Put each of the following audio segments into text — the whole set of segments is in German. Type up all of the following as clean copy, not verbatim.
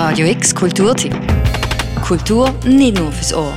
Radio X Kulturtipp. Kultur nicht nur fürs Ohr.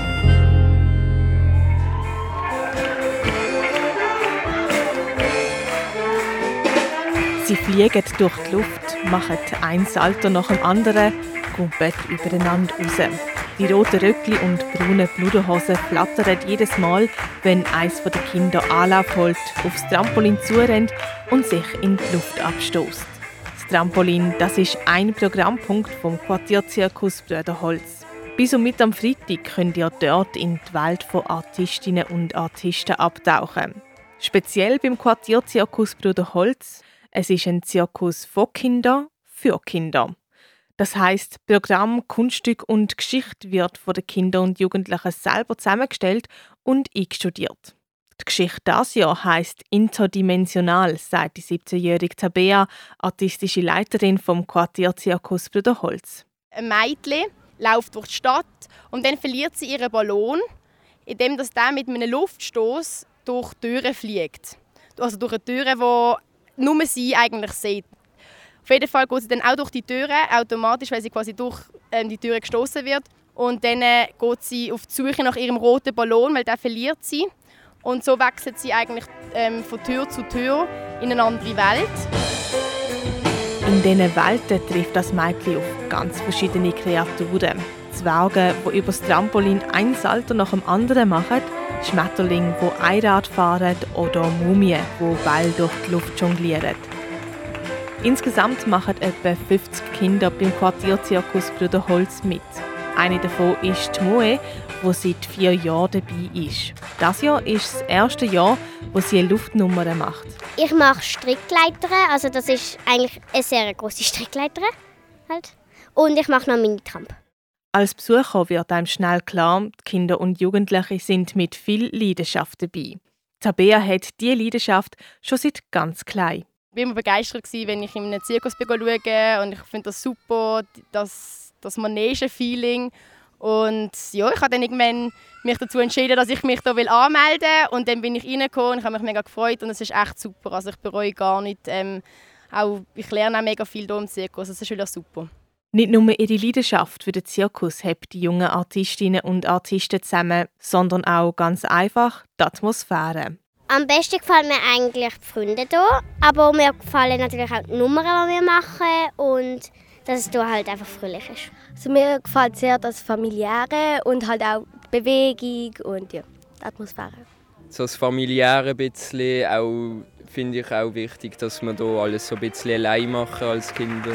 Sie fliegen durch die Luft, machen ein Salto nach dem anderen, kumpeln übereinander raus. Die roten Röckli und braunen Bludenhosen flattern jedes Mal, wenn eines der Kinder Anlauf holt, aufs Trampolin zurennt und sich in die Luft abstößt. Das Trampolin, das ist ein Programmpunkt vom Quartierzirkus Brüderholz. Bis und mit am Freitag könnt ihr dort in die Welt von Artistinnen und Artisten abtauchen. Speziell beim Quartierzirkus Brüderholz. Es ist ein Zirkus von Kindern für Kinder. Das heisst, Programm, Kunststück und Geschichte wird von den Kindern und Jugendlichen selber zusammengestellt und eingestudiert. Die Geschichte dieses Jahr heisst «Interdimensional», sagt die 17-jährige Tabea, artistische Leiterin vom Quartierzirkus Brüderholz. Ein Mädchen läuft durch die Stadt und dann verliert sie ihren Ballon, indem der mit einem Luftstoß durch Türen fliegt. Also durch eine Tür, die nur sie eigentlich sieht. Auf jeden Fall geht sie dann auch durch die Türen, automatisch, weil sie quasi durch die Türen gestoßen wird. Und dann geht sie auf die Suche nach ihrem roten Ballon, weil den verliert sie. Und so wechselt sie eigentlich von Tür zu Tür in eine andere Welt. In diesen Welten trifft das Mädchen auf ganz verschiedene Kreaturen. Zwerge, die über das Trampolin ein Salto nach dem anderen machen, Schmetterlinge, die Einrad fahren oder Mumien, die Ball durch die Luft jonglieren. Insgesamt machen etwa 50 Kinder beim Quartierzirkus Brüderholz mit. Eine davon ist die Moe, die seit 4 Jahren dabei ist. Dieses Jahr ist das erste Jahr, wo sie eine Luftnummer macht. Ich mache Strickleitern, also das ist eigentlich eine sehr grosse Strickleiter. Halt. Und ich mache noch Mini-Tramp. Als Besucher wird einem schnell klar, die Kinder und Jugendliche sind mit viel Leidenschaft dabei. Tabea hat diese Leidenschaft schon seit ganz klein. Ich war immer begeistert, wenn ich in einem Zirkus schaue und ich finde das super, das Manegen-Feeling. Und ja, ich habe dann irgendwann mich dazu entschieden, dass ich mich hier anmelden will. Und dann bin ich reingekommen und ich habe mich mega gefreut und es ist echt super. Also ich bereue gar nicht. Ich lerne auch mega viel hier im Zirkus, es ist wirklich super. Nicht nur ihre Leidenschaft für den Zirkus haben die jungen Artistinnen und Artisten zusammen, sondern auch ganz einfach die Atmosphäre. Am besten gefallen mir eigentlich die Freunde hier, aber mir gefallen natürlich auch die Nummern, die wir machen und dass es hier halt einfach fröhlich ist. Also mir gefällt sehr das Familiäre und halt auch die Bewegung und ja, die Atmosphäre. So das Familiäre ein bisschen, auch finde ich auch wichtig, dass wir hier alles so ein bisschen allein machen als Kinder.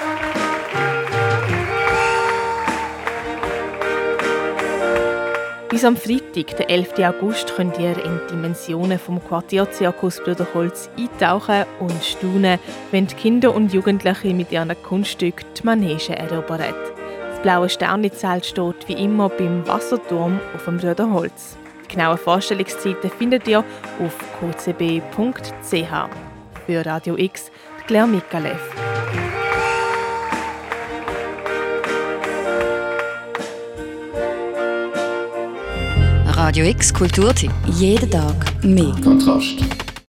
Bis am Freitag, den 11. August, könnt ihr in die Dimensionen vom Quartierzirkus Brüderholz eintauchen und staunen, wenn die Kinder und Jugendliche mit ihren Kunststücken die Manege erobern. Das blaue Sternenzelt steht wie immer beim Wasserturm auf dem Brüderholz. Die genauen Vorstellungszeiten findet ihr auf kcb.ch. Für Radio X, Claire Mikalev. Radio X Kulturtipp. Jeden Tag mehr. Kontrast.